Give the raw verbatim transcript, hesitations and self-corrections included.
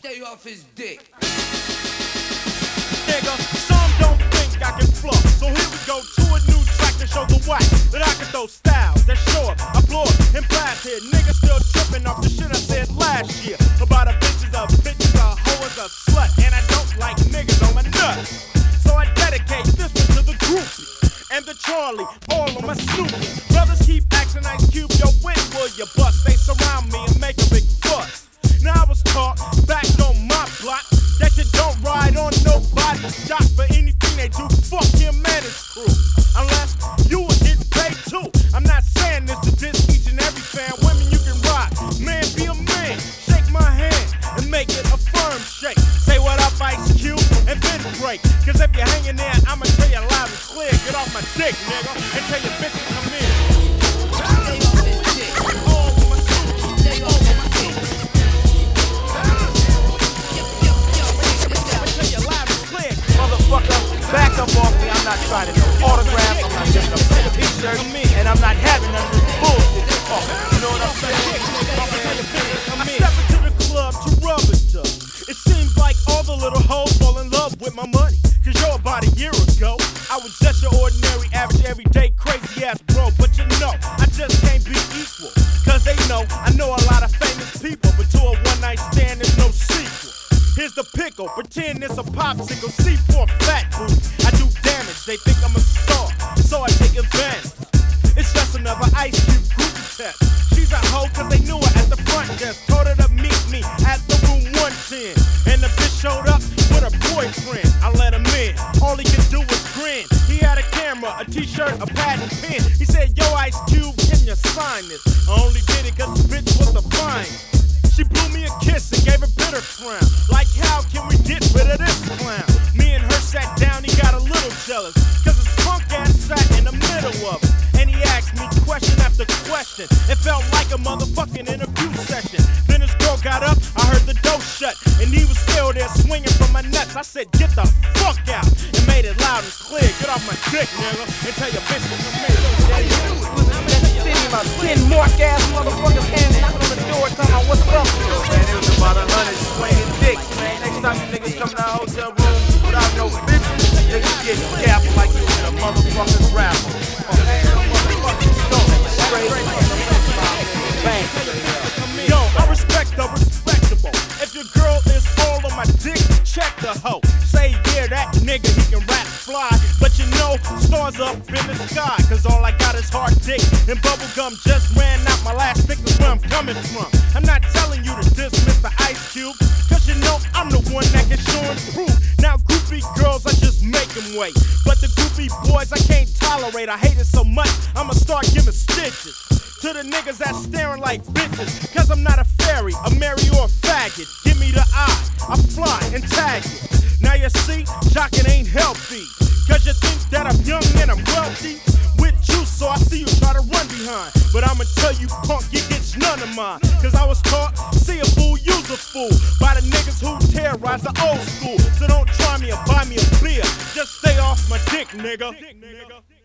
stay off his dick. Nigga, some don't think I can flow. So here we go to a new track to show the white that I can throw styles that show up, I blow up, and blast here. Niggas still tripping off the shit I said last year about a bitch is a bitch is a hoe is a slut, and I don't like niggas on my nuts. So I dedicate this one to the groupie and the Charlie, all on my Snoopy. Brothers keep asking Ice Cube, yo, when will you bust? They surround me and make a big fuss. Now I was taught back on my block that you don't ride on nobody's dock for anything they do. Fuck him and his crew, unless you will get paid too. I'm not saying this to diss each and every fan. Women, you can ride, man, be a man. Shake my hand and make it a firm shake. Say what up, Ice Cube, and then break. Cause if you're hanging there, I'ma tell you loud and clear. Get off my dick, nigga, and tell your bitch to come in. Stay off his dick. All on my suit. Stay off his dick. Motherfucker, back up off me. I'm not trying to no autograph. I'm not getting a t-shirt, and I'm not having none of this bullshit. Oh, you know what I'm saying? I step into the club to rub a dub. It seems like all the little hoes fall in love with my money. Cause yo, about a year ago, I was just your ordinary, average, everyday, crazy ass bro. But you know, I just can't be equal. Cause they know, I know a lot of famous people, but to a one night stand there's no sequel. Here's the pickle, pretend it's a popsicle. C four fat booty, I do damage. They think I'm a star, so I take advantage. It's just another Ice Cube groupie test. She's a hoe cause they knew her at the front desk. Told her to meet me at the room one ten. And the bitch showed up with her boyfriend. I let him in, all he could do was grin. He had a camera, a t-shirt, a pad and pen. He said, yo Ice Cube, can you sign this? I only did it cause the bitch was the finest. She blew me a kiss and gave a bitter frown. Like, how can we get rid of this clown? Me and her sat down, he got a little jealous. Cause his punk ass sat in the middle of it. And he asked me question after question. It felt like a motherfucking interview session. Then his girl got up, I heard the door shut. And he was still there swinging from my nuts. I said, get the fuck out. And made it loud and clear. Get off my dick, nigga. And tell your bitch to come here. About ten mark ass motherfuckers hands knocking on the door talking about what's up. Man, it was about a hundred swinging dicks, man. Next time you niggas come to our hotel room without no bitches, niggas get capped like you in a motherfucking rapper. Bang. Yo, I respect the respectable. If your girl is all on my dick, check the hoe. Say yeah, that nigga, he can rap fly. But you know, stars up in the sky. Cause all I got is hard dick and bubblegum. Just ran out my last stick is where I'm coming from. I'm not telling you to diss Mister Ice Cube. Cause you know I'm the one that can show and prove. Now groupie girls, I just make them wait. But the groupie boys, I can't tolerate. I hate it so much, I'ma start giving stitches to the niggas that's staring like bitches. Cause I'm not a fairy, a Mary or a faggot. Give me the eye, I fly and tag it. Now you see, jockin' ain't healthy. Cause you think that I'm young and I'm wealthy. With juice, so I see you try to run behind. But I'ma tell you, punk, you get none of mine. Cause I was taught, see a fool, use a fool. By the niggas who terrorize the old school. So don't try me or buy me a beer. Just stay off my dick, nigga.